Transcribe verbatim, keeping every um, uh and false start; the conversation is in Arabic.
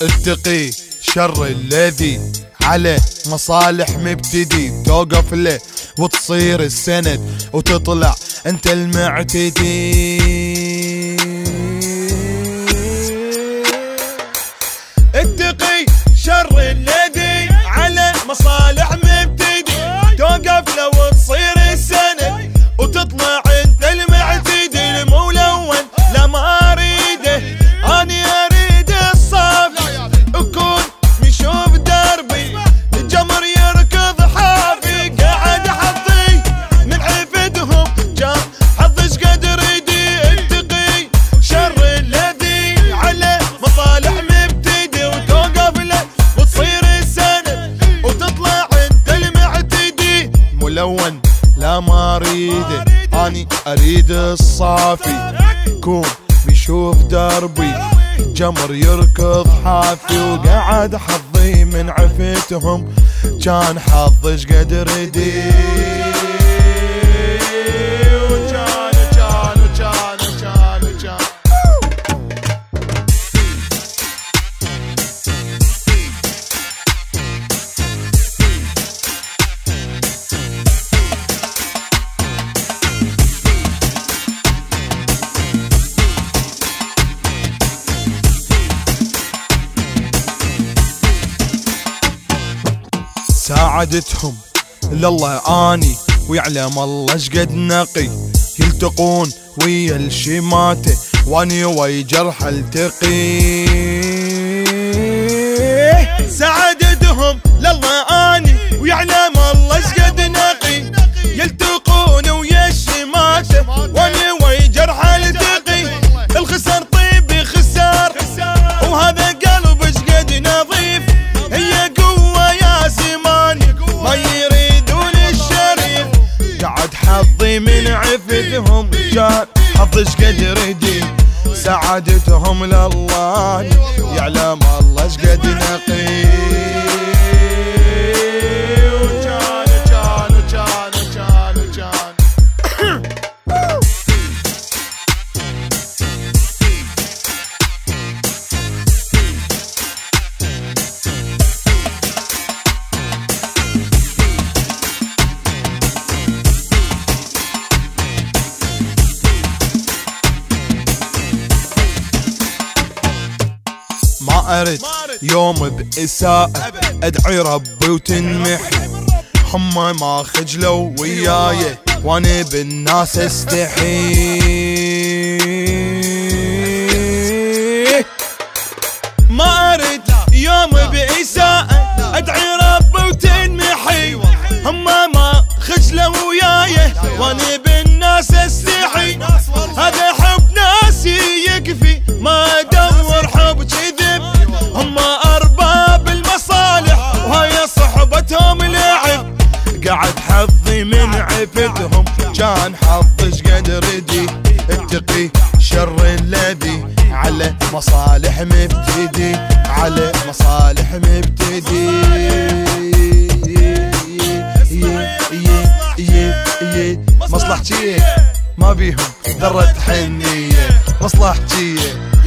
اتقي شر الذي على مصالح مبتدي، توقف له وتصير السند وتطلع انت المعتدي. اتقي شر الذي على مصالح مبتدي، توقف له وتصير السند وتطلع انت المعتدي. الملون لا ما اريده، اني اريد الصافي اكون مشوف دربي، الجمر يركض حافي قاعد حظي من عفدهم جا حظش قدر يدي. اتقي شر الذي على مصالح مبتدي، وتوقف له وتصير السند وتطلع انت المعتدي. ملون لا ما اريده، اني اريد الصافي كون بيشوف دربي، جمر يركض حافي وقعد حظي من عفتهم كان حظش قدر يدي. وكان وكان وكان وكان وكان ساعدتهم لله اني ويعلم الله شقد نقي، يلتقون ويا الشماته واني ويا جرح التقي. ساعدتهم لله اني ويعلم الله شقد نقي، يلتقون ويا الشماته واني ويا جرح التقي. الخسر طيب خسار وهذا قلب شقد نظيف، هي قوة يا سماني ما يريدون الشريف. قعد حظي من عفتهم كان حظش قدر يدي، سعادتهم لله يعلم الله شقد نقي. وكان وكان وكان وكان وكان ما أرد يوم بإساءة أدعي ربي وتنمحي، هم ما خجلوا وياي وأنا بالناس استحي. ما أرد يوم بإساءة أدعي ربي وتنمحي، هم ما خجلوا وياي وأنا بالناس استحي. هذا حب ناسي يكفي ما أدور حب كذب، هم أرباب المصالح وهي صحبتهم لعب. قعد حظي من عفتهم كان حظش قدر يدي، اتقي شر الذي على مصالح مبتدي، على مصالح مبتدي. مصلحتي ما بيهم ذرة حنية، مصلحتي